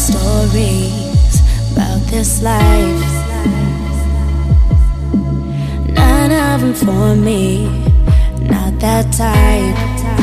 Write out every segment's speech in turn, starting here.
stories about this life. None of them for me, not that type.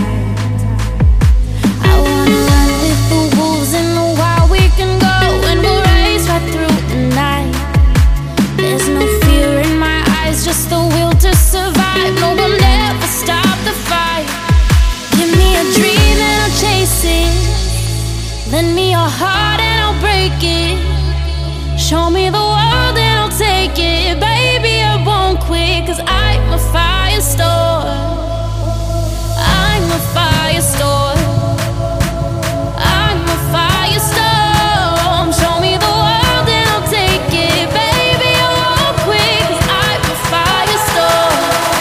I wanna run with the wolves in the wild. We can go and we'll race right through the night. There's no fear in my eyes, just the will to survive. No, we'll never stop the fight. Give me a dream and I'll chase it. Lend me your heart and I'll break it. Show me the world and I'll take it. Baby, I won't quit, 'cause I'm a firestorm. I'm a firestorm. I'm a firestorm. Show me the world and I'll take it. Baby, I won't quit, 'cause I'm a firestorm.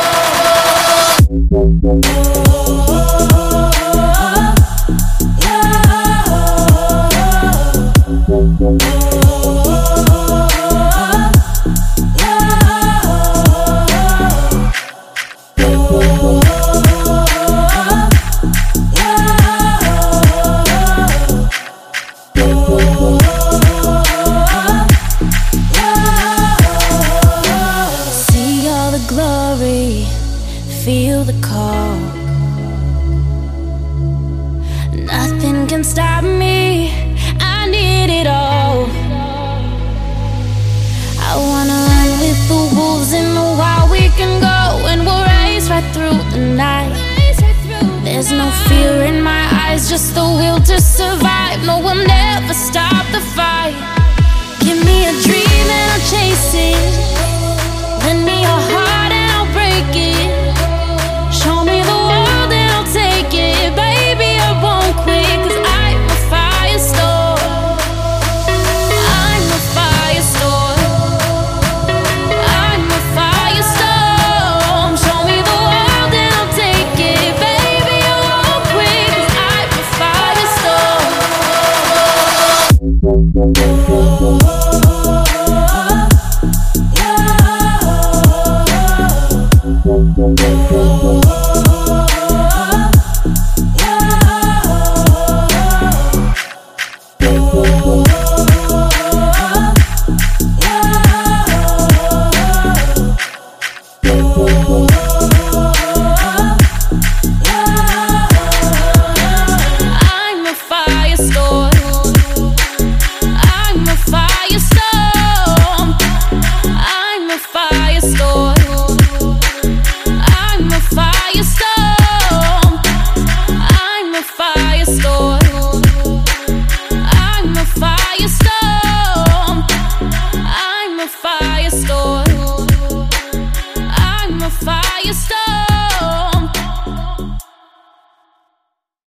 See all the glory, feel the call. Nothing can stop me, I need it all. I wanna run with the wolves in the wild. We can go and we'll race right through the night. There's no fear in my eyes, just the will to survive. No, we'll never stop the fight. Give me a dream and I'll chase it. Lend me your heart and I'll break it. Show me the world and I'll take it. Baby, I won't quit, 'cause I'm a firestorm. I'm a firestorm. I'm a firestorm. Show me the world and I'll take it. Baby, I won't quit, 'cause I'm a firestorm. Oh,